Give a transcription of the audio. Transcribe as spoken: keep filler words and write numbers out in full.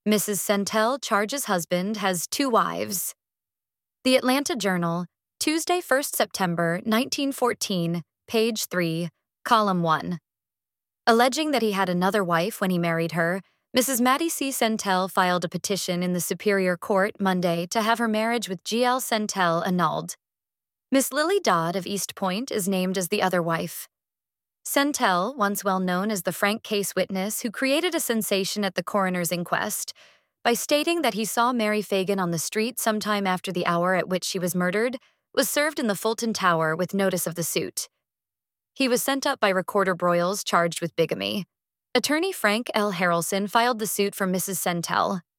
Missus Sentell charges husband has two wives. The Atlanta Journal, Tuesday, first September nineteen fourteen, page three, column one. Alleging that he had another wife when he married her, Missus Mattie C. Sentell filed a petition in the Superior Court Monday to have her marriage with G L Sentell annulled. Miss Lily Dodd of East Point is named as the other wife. Sentell, once well known as the Frank case witness who created a sensation at the coroner's inquest by stating that he saw Mary Fagan on the street sometime after the hour at which she was murdered, was served in the Fulton Tower with notice of the suit. He was sent up by Recorder Broyles charged with bigamy. Attorney Frank L. Harrelson filed the suit for Missus Sentell.